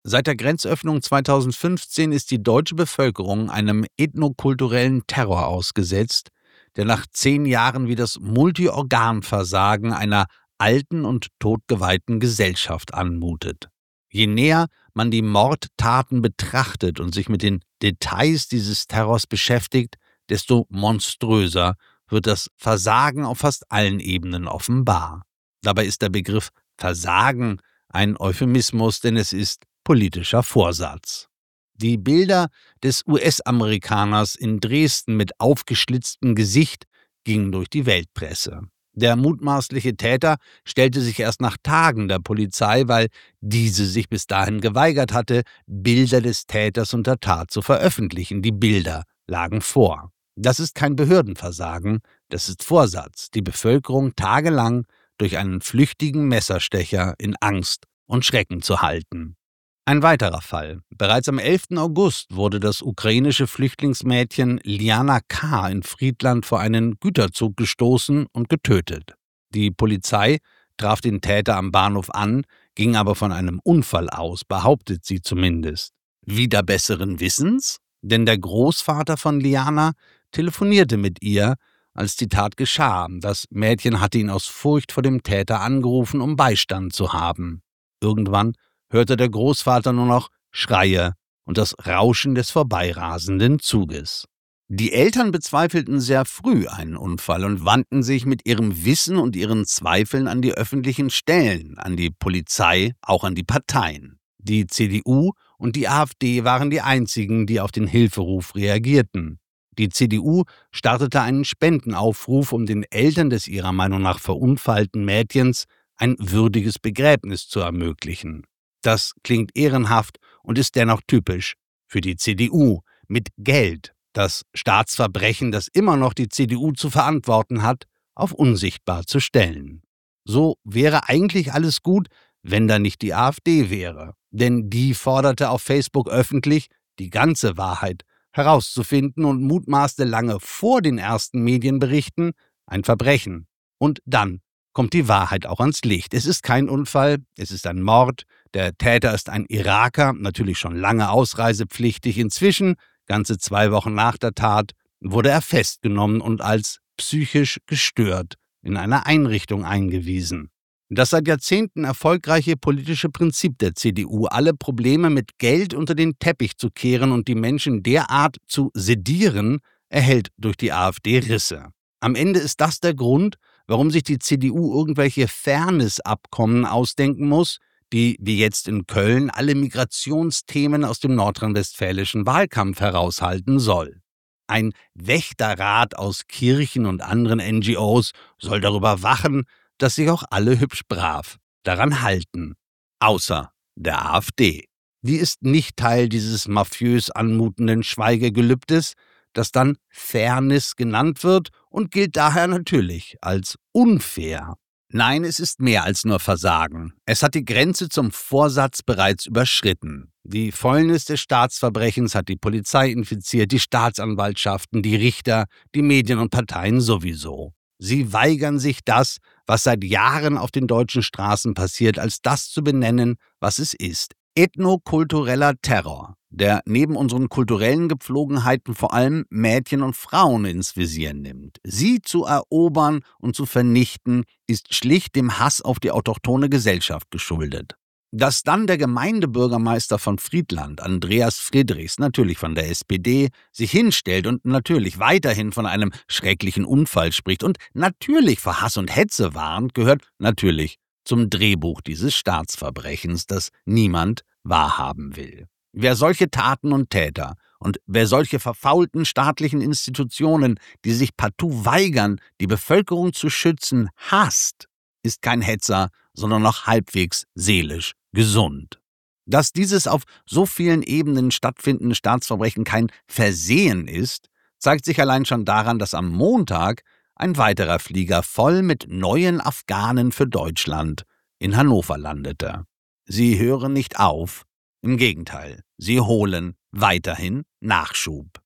Seit der Grenzöffnung 2015 ist die deutsche Bevölkerung einem ethnokulturellen Terror ausgesetzt, der nach 10 Jahren wie das Multiorganversagen einer alten und totgeweihten Gesellschaft anmutet. Je näher man die Mordtaten betrachtet und sich mit den Details dieses Terrors beschäftigt, desto monströser wird das Versagen auf fast allen Ebenen offenbar. Dabei ist der Begriff Versagen ein Euphemismus, denn es ist politischer Vorsatz. Die Bilder des US-Amerikaners in Dresden mit aufgeschlitztem Gesicht gingen durch die Weltpresse. Der mutmaßliche Täter stellte sich erst nach Tagen der Polizei, weil diese sich bis dahin geweigert hatte, Bilder des Täters und der Tat zu veröffentlichen. Die Bilder lagen vor. Das ist kein Behördenversagen, das ist Vorsatz, die Bevölkerung tagelang durch einen flüchtigen Messerstecher in Angst und Schrecken zu halten. Ein weiterer Fall. Bereits am 11. August wurde das ukrainische Flüchtlingsmädchen Liana K. in Friedland vor einen Güterzug gestoßen und getötet. Die Polizei traf den Täter am Bahnhof an, ging aber von einem Unfall aus, behauptet sie zumindest. Wider besseren Wissens? Denn der Großvater von Liana telefonierte mit ihr, als die Tat geschah. Das Mädchen hatte ihn aus Furcht vor dem Täter angerufen, um Beistand zu haben. Irgendwann hörte der Großvater nur noch Schreie und das Rauschen des vorbeirasenden Zuges. Die Eltern bezweifelten sehr früh einen Unfall und wandten sich mit ihrem Wissen und ihren Zweifeln an die öffentlichen Stellen, an die Polizei, auch an die Parteien. Die CDU und die AfD waren die einzigen, die auf den Hilferuf reagierten. Die CDU startete einen Spendenaufruf, um den Eltern des ihrer Meinung nach verunfallten Mädchens ein würdiges Begräbnis zu ermöglichen. Das klingt ehrenhaft und ist dennoch typisch für die CDU. Mit Geld das Staatsverbrechen, das immer noch die CDU zu verantworten hat, auf unsichtbar zu stellen. So wäre eigentlich alles gut, wenn da nicht die AfD wäre. Denn die forderte auf Facebook öffentlich, die ganze Wahrheit herauszufinden und mutmaßte lange vor den ersten Medienberichten ein Verbrechen. Und dann kommt die Wahrheit auch ans Licht. Es ist kein Unfall, es ist ein Mord. Der Täter ist ein Iraker, natürlich schon lange ausreisepflichtig. Inzwischen, ganze 2 Wochen nach der Tat, wurde er festgenommen und als psychisch gestört in eine Einrichtung eingewiesen. Das seit Jahrzehnten erfolgreiche politische Prinzip der CDU, alle Probleme mit Geld unter den Teppich zu kehren und die Menschen derart zu sedieren, erhält durch die AfD Risse. Am Ende ist das der Grund, warum sich die CDU irgendwelche Fairness-Abkommen ausdenken muss, die, wie jetzt in Köln, alle Migrationsthemen aus dem nordrhein-westfälischen Wahlkampf heraushalten soll. Ein Wächterrat aus Kirchen und anderen NGOs soll darüber wachen, dass sich auch alle hübsch brav daran halten. Außer der AfD. Die ist nicht Teil dieses mafiös anmutenden Schweigegelübdes, das dann Fairness genannt wird und gilt daher natürlich als unfair. Nein, es ist mehr als nur Versagen. Es hat die Grenze zum Vorsatz bereits überschritten. Die Fäulnis des Staatsverbrechens hat die Polizei infiziert, die Staatsanwaltschaften, die Richter, die Medien und Parteien sowieso. Sie weigern sich das, was seit Jahren auf den deutschen Straßen passiert, als das zu benennen, was es ist. Ethnokultureller Terror, der neben unseren kulturellen Gepflogenheiten vor allem Mädchen und Frauen ins Visier nimmt. Sie zu erobern und zu vernichten, ist schlicht dem Hass auf die autochthone Gesellschaft geschuldet. Dass dann der Gemeindebürgermeister von Friedland, Andreas Friedrichs, natürlich von der SPD, sich hinstellt und natürlich weiterhin von einem schrecklichen Unfall spricht und natürlich vor Hass und Hetze warnt, gehört natürlich zum Drehbuch dieses Staatsverbrechens, das niemand wahrhaben will. Wer solche Taten und Täter und wer solche verfaulten staatlichen Institutionen, die sich partout weigern, die Bevölkerung zu schützen, hasst, ist kein Hetzer, sondern noch halbwegs seelisch gesund. Dass dieses auf so vielen Ebenen stattfindende Staatsverbrechen kein Versehen ist, zeigt sich allein schon daran, dass am Montag ein weiterer Flieger voll mit neuen Afghanen für Deutschland in Hannover landete. Sie hören nicht auf, im Gegenteil, sie holen weiterhin Nachschub.